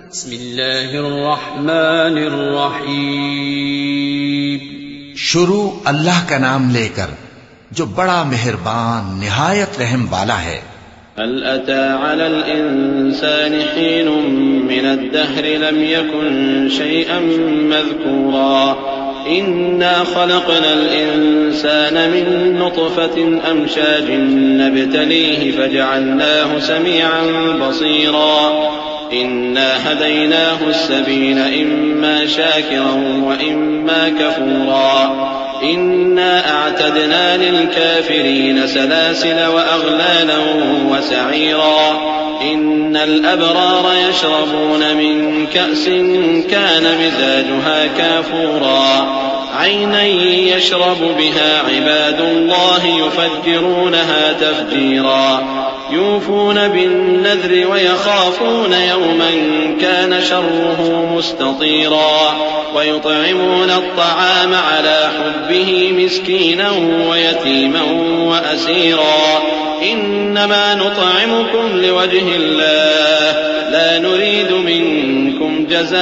बिस्मिल्लाहिर्रहमानिर्रहीम। शुरू अल्लाह का नाम लेकर जो बड़ा मेहरबान निहायत रहम वाला है। हल अता अलल इंसानि हीनुम मिनद्दहरि लम यकुन शैअन मज़कूरा इन्ना खलक़नल इंसान मिन नुत्फ़तिन अमशाजिन नब्तलीहि फजअलनाहु समीअन बसीरा इन्ना हदैनाहु अस्सबील इम्मा शाकिरन व इम्मा कफूरा इन्ना अअतदना लिलकाफिरीन सलासिल व अगलाला व सईरा इन्नल अबरार यशरबून मिन कअसिन कान मिज़ाजुहा काफूरा ऐनन यशरबु बिहा इबादुल्लाहि युफज्जिरूनहा तफजीरा यूफून बिन्नज़्रि व यख़ाफ़ून यौमन कान शर्रुहु मुस्ततीरा व युत्इमून अत्तआम अला हुब्बिहि मिस्कीनन व यतीमन व असीरा इन्नमा नुत्इमुकुम लिवज्हिल्लाह ला नुरीदु मिनकुम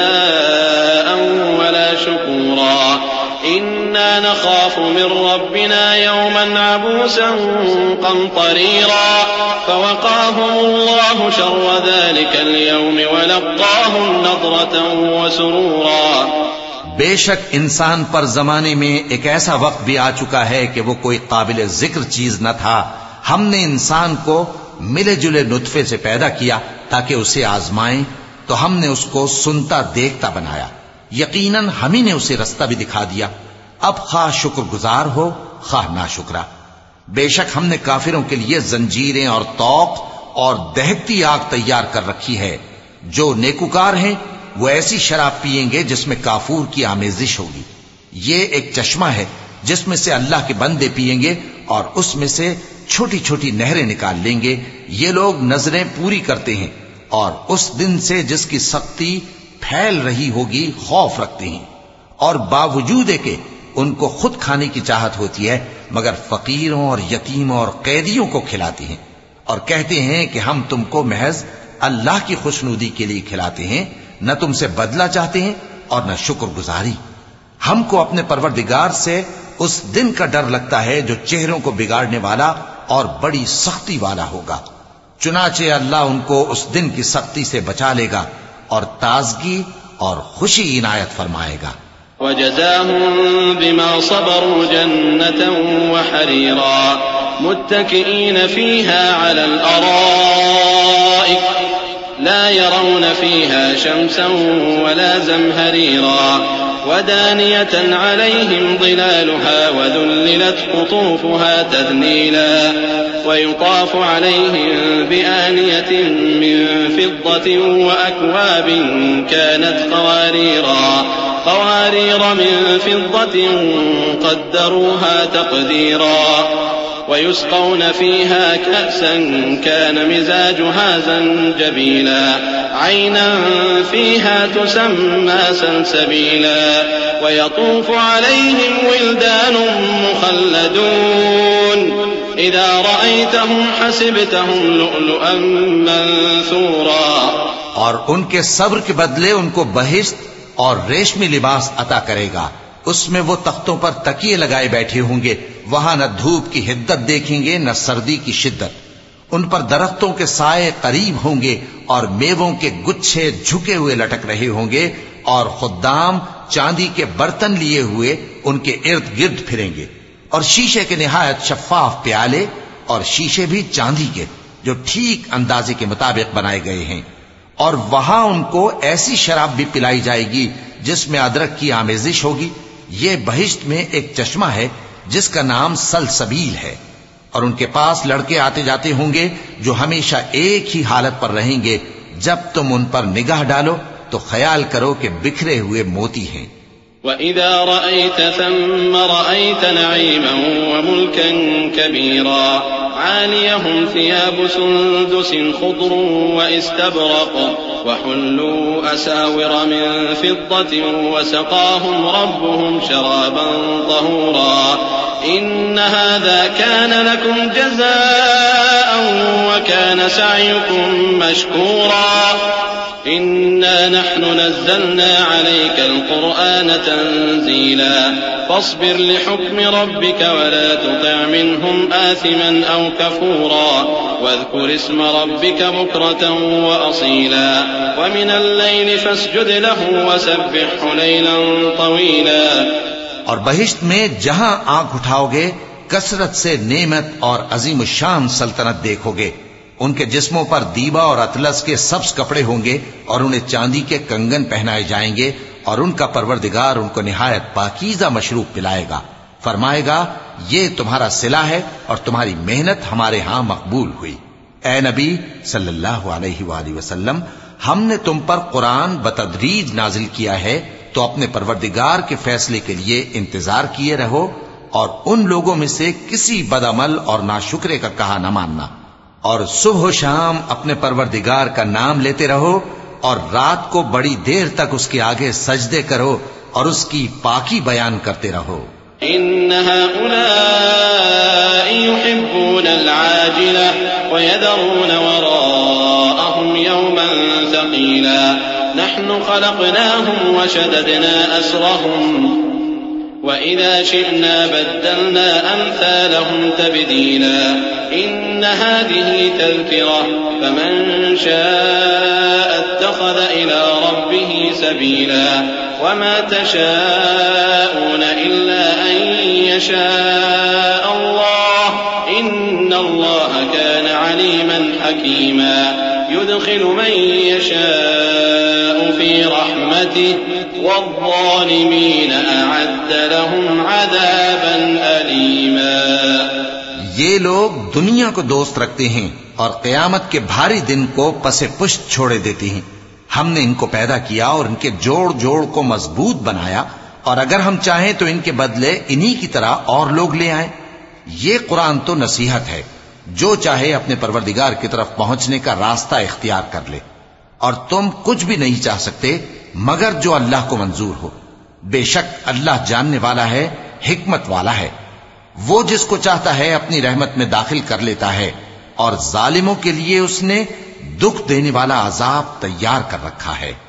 जज़ाअन वला शुकूरा इन्ना नख़ाफ़ु मिन रब्बिना यौमन अबूसन क़मतरीरा फ़वक़ाहुमुल्लाहु शर्र ज़ालिकल यौम व लक़्क़ाहुम नज़रतन व सुरूरा। बेशक इंसान पर जमाने में एक ऐसा वक्त भी आ चुका है कि वो कोई काबिल जिक्र चीज न था। हमने इंसान को मिले जुले नुत्फे से पैदा किया ताकि उसे आजमाएं, तो हमने उसको सुनता देखता बनाया। यकीनन हम ही ने उसे रास्ता भी दिखा दिया। अब खाह शुक्रगुजार हो खाह नाशुक्रा। बेशक हमने काफिरों के लिए जंजीरें और तौक और दहकती आग तैयार कर रखी है। जो नेकुकार हैं वो ऐसी शराब पिएंगे जिसमें काफूर की आमेजिश होगी। ये एक चश्मा है जिसमें से अल्लाह के बंदे पिएंगे और उसमें से छोटी छोटी नहरें निकाल लेंगे। ये लोग नजरें पूरी करते हैं और उस दिन से जिसकी सख्ती फैल रही होगी खौफ रखते हैं, और बावजूद के उनको खुद खाने की चाहत होती है मगर फकीरों और यतीमों और कैदियों को खिलाते हैं और कहते हैं कि हम तुमको महज अल्लाह की खुशनुदी के लिए खिलाते हैं, न तुमसे बदला चाहते हैं और न शुक्रगुजारी। हमको अपने परवरदिगार से उस दिन का डर लगता है जो चेहरों को बिगाड़ने वाला और बड़ी सख्ती वाला होगा। चुनाचे अल्लाह उनको उस दिन की सख्ती से बचा लेगा और ताजगी और खुशी इनायत फरमाएगा। वजज़ाहुम बिमा सबरू जन्नतन व हरीरा मुत्तकिईन फीहा अलल अराइक ला यरौन फीहा शमसन वला ज़महरीरा वदानियतन अलैहिम ज़िलालुहा वज़ुल्लिलत क़ुतूफ़ुहा तज़लीला वयुताफ़ु अलैहिम बिआनियतिन मिन फ़िद्दतिन वअक्वाबिन कानत क़वारीर मिन फ़िद्दतिन क़द्दरूहा तक़दीरा वयुस्क़ौन फ़ीहा कअसन कान मिज़ाजुहा ज़ंजबीला ऐनन फ़ीहा तुसम्मा सलसबीला वयतूफ़ु अलैहिम विल्दानुन मुख़ल्लदून इज़ा रअयतहुम हसिबतहुम लुअलुअन मंसूरा। और उनके सब्र के बदले उनको बहिश्त और रेशमी लिबास अता करेगा। उसमें वो तख्तों पर तकिए लगाए बैठे होंगे। वहां न धूप की हिद्दत देखेंगे न सर्दी की शिद्दत। उन पर दरख्तों के साए करीब होंगे और मेवों के गुच्छे झुके हुए लटक रहे होंगे और खुद्दाम चांदी के बर्तन लिए हुए उनके इर्द गिर्द फिरेंगे और शीशे के निहायत शफाफ प्याले और शीशे भी चांदी के जो ठीक अंदाजे के मुताबिक बनाए गए हैं। और वहां उनको ऐसी शराब भी पिलाई जाएगी जिसमें अदरक की आमेजिश होगी। ये बहिश्त में एक चश्मा है जिसका नाम सलसबील है। और उनके पास लड़के आते जाते होंगे जो हमेशा एक ही हालत पर रहेंगे। जब तुम उन पर निगाह डालो तो ख्याल करो कि बिखरे हुए मोती हैं। वइज़ा रअयत थम्म रअयत नईमन व मुल्कन कबीरा आलियहुम थियाबु सुंदुसिन खुद्रुन व इस्तबरक़ व हुल्लू असाविर मिन फिद्दतिन व सक़ाहुम रब्बुहुम शराबन तहूरा इन्न हाज़ा कान लकुम जज़ाअन व कान सअयुकुम मशकूरा इन्ना नहनु नज़्ज़लना अलैकल कुरआन तंज़ीला फस्बिर लिहुक्मि रब्बिका वला तुति' मिनहुम आसिमन औ कफूरा वज़्कुर इस्म रब्बिका बुक्रतन व असीला व मिनल लैलि फस्जुद लहु वसब्बिहु लैलन तवीला। और बहिश्त में जहां आंख उठाओगे कसरत से नेमत और अजीम शान सल्तनत देखोगे। उनके जिस्मों पर दीबा और अतलस के सब्ज कपड़े होंगे और उन्हें चांदी के कंगन पहनाए जाएंगे और उनका परवरदिगार उनको निहायत पाकीज़ा मशरूब पिलाएगा। फरमाएगा, ये तुम्हारा सिला है और तुम्हारी मेहनत हमारे यहां मकबूल हुई। ए नबी सल्लल्लाहु अलैहि वसल्लम, हमने तुम पर कुरान बतदरीज नाजिल किया है, तो अपने परवरदिगार के फैसले के लिए इंतजार किए रहो और उन लोगों में से किसी बदअमल और नाशुक्रे का कहा न मानना। और सुबह शाम अपने परवरदिगार का नाम लेते रहो और रात को बड़ी देर तक उसके आगे सजदे करो और उसकी पाकी बयान करते रहो। इन्न हाउलाई युहिब्बूनल आजिला व यदरून वराअहुम यौमन सक़ीला नहनु खलक़नाहुम व शददना अस्रहुम व इज़ा शि'ना बद्दलना अम्सालहुम तब्दीला इन्न हाज़िही तज़किरा फमन शाअ इत्तख़ज़ इला रब्बिही सबीला वमा तशाऊन इल्ला अन यशाअ अल्लाह इन्नल्लाह कान अलीमन हकीमा युदखिलु मन यशाअ फी रहमतिही वज़्ज़ालिमीन अअद्द लहुम अज़ाबन अलीमा। ये लोग दुनिया को दोस्त रखते हैं और क़यामत के भारी दिन को पसे पुष्ट छोड़े देते हैं। हमने इनको पैदा किया और इनके जोड़ जोड़ को मजबूत बनाया और अगर हम चाहें तो इनके बदले इन्हीं की तरह और लोग ले आए। ये कुरान तो नसीहत है, जो चाहे अपने परवरदिगार की तरफ पहुंचने का रास्ता इख्तियार कर ले और तुम कुछ भी नहीं चाह सकते मगर जो अल्लाह को मंजूर हो। बेशक अल्लाह जानने वाला है, हिकमत वाला है। वो जिसको चाहता है अपनी रहमत में दाखिल कर लेता है और जालिमों के लिए उसने दुख देने वाला अजाब तैयार कर रखा है।